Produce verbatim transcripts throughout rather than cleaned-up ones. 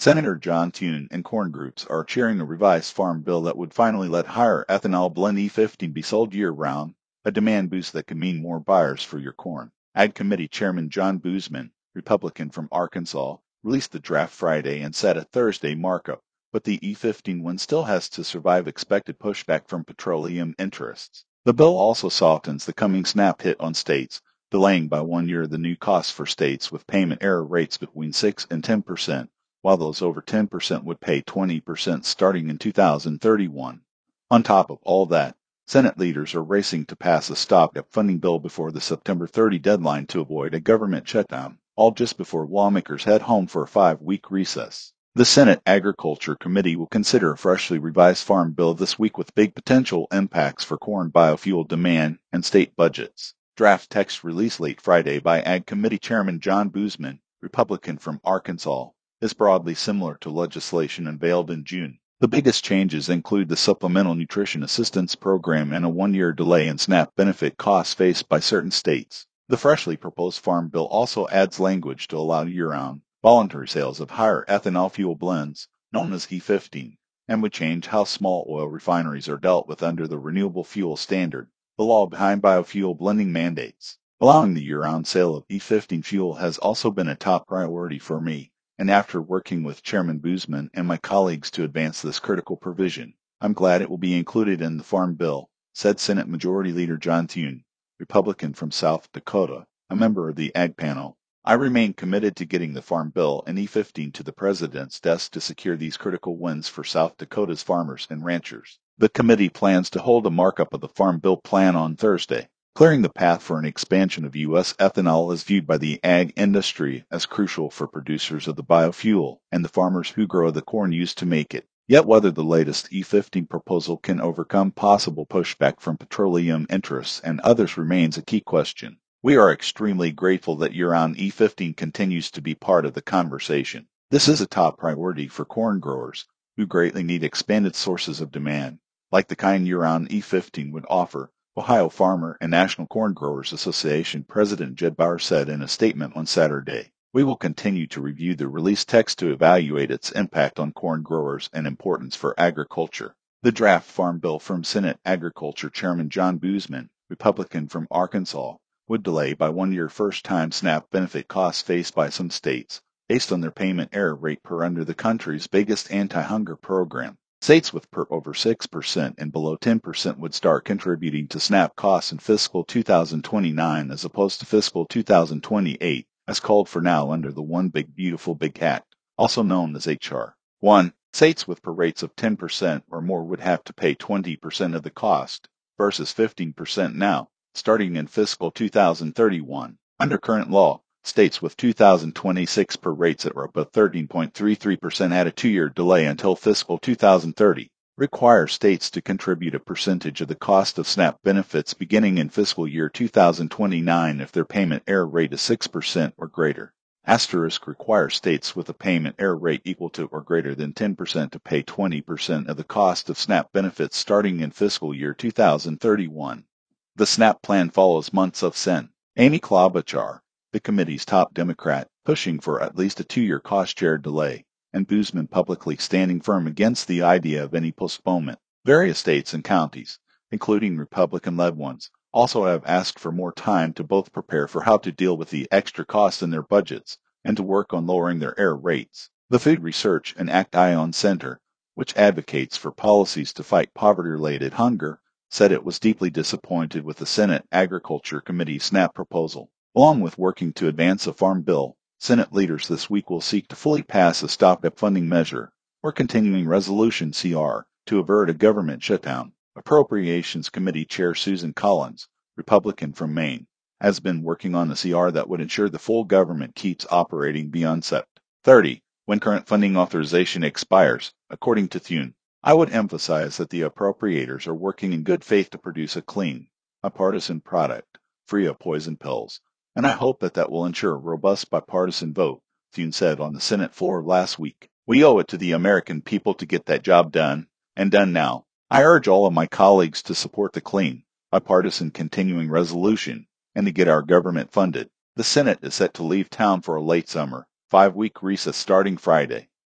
Senator John Thune and corn groups are cheering a revised farm bill that would finally let higher ethanol blend E fifteen be sold year-round, a demand boost that could mean more buyers for your corn. Ag Committee Chairman John Boozman, Republican from Arkansas, released the draft Friday and set a Thursday markup, but the E fifteen one still has to survive expected pushback from petroleum interests. The bill also softens the coming SNAP hit on states, delaying by one year the new costs for states with payment error rates between six and ten percent. While those over ten percent would pay twenty percent starting in two thousand thirty-one. On top of all that, Senate leaders are racing to pass a stopgap funding bill before the September thirtieth deadline to avoid a government shutdown, all just before lawmakers head home for a five-week recess. The Senate Agriculture Committee will consider a freshly revised farm bill this week with big potential impacts for corn biofuel demand and state budgets. Draft text released late Friday by Ag Committee Chairman John Boozman, Republican from Arkansas, is broadly similar to legislation unveiled in June. The biggest changes include the Supplemental Nutrition Assistance Program and a one-year delay in SNAP benefit costs faced by certain states. The freshly proposed Farm Bill also adds language to allow year-round, voluntary sales of higher ethanol fuel blends, known as E fifteen, and would change how small oil refineries are dealt with under the Renewable Fuel Standard, the law behind biofuel blending mandates. Allowing the year-round sale of E fifteen fuel has also been a top priority for me. And after working with Chairman Boozman and my colleagues to advance this critical provision, I'm glad it will be included in the Farm Bill, said Senate Majority Leader John Thune, Republican from South Dakota, a member of the Ag Panel. I remain committed to getting the Farm Bill and E fifteen to the President's desk to secure these critical wins for South Dakota's farmers and ranchers. The committee plans to hold a markup of the Farm Bill plan on Thursday. Clearing the path for an expansion of U S ethanol is viewed by the ag industry as crucial for producers of the biofuel and the farmers who grow the corn used to make it. Yet whether the latest E fifteen proposal can overcome possible pushback from petroleum interests and others remains a key question. We are extremely grateful that year-round E fifteen continues to be part of the conversation. This is a top priority for corn growers, who greatly need expanded sources of demand, like the kind year-round E fifteen would offer. Ohio Farmer and National Corn Growers Association President Jed Bauer said in a statement on Saturday. We will continue to review the released text to evaluate its impact on corn growers and importance for agriculture. The draft farm bill from Senate Agriculture Chairman John Boozman, Republican from Arkansas, would delay by one year first-time SNAP benefit costs faced by some states, based on their payment error rate per under the country's biggest anti-hunger program. States with per over six percent and below ten percent would start contributing to SNAP costs in fiscal two thousand twenty-nine as opposed to fiscal two thousand twenty-eight, as called for now under the One Big Beautiful Big Act, also known as H R one. States with per rates of ten percent or more would have to pay twenty percent of the cost, versus fifteen percent now, starting in fiscal two thousand thirty-one. Under current law, states with two thousand twenty-six per rates at above thirteen point three three percent had a two-year delay until fiscal two thousand thirty, require states to contribute a percentage of the cost of SNAP benefits beginning in fiscal year two thousand twenty-nine if their payment error rate is six percent or greater. Asterisk require states with a payment error rate equal to or greater than ten percent to pay twenty percent of the cost of SNAP benefits starting in fiscal year two thousand thirty-one. The SNAP plan follows months of Sen. Amy Klobuchar, the committee's top Democrat, pushing for at least a two-year cost-share delay, and Boozman publicly standing firm against the idea of any postponement. Various states and counties, including Republican-led ones, also have asked for more time to both prepare for how to deal with the extra costs in their budgets and to work on lowering their error rates. The Food Research and Act Ion Center, which advocates for policies to fight poverty-related hunger, said it was deeply disappointed with the Senate Agriculture Committee SNAP proposal. Along with working to advance a farm bill, Senate leaders this week will seek to fully pass a stopgap funding measure, or continuing resolution C R, to avert a government shutdown. Appropriations Committee Chair Susan Collins, Republican from Maine, has been working on a C R that would ensure the full government keeps operating beyond September thirtieth, when current funding authorization expires, according to Thune. I would emphasize that the appropriators are working in good faith to produce a clean, bipartisan product, free of poison pills. And I hope that that will ensure a robust bipartisan vote, Thune said on the Senate floor last week. We owe it to the American people to get that job done, and done now. I urge all of my colleagues to support the clean, bipartisan continuing resolution, and to get our government funded. The Senate is set to leave town for a late summer, five-week recess starting Friday.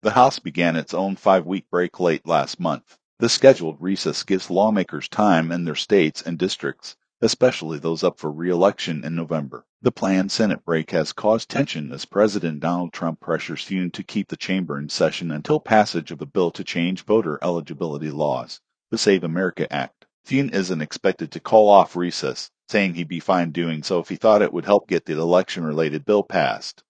The House began its own five-week break late last month. The scheduled recess gives lawmakers time in their states and districts, especially those up for re-election in November. The planned Senate break has caused tension as President Donald Trump pressures Thune to keep the chamber in session until passage of a bill to change voter eligibility laws, the Save America Act. Thune isn't expected to call off recess, saying he'd be fine doing so if he thought it would help get the election-related bill passed.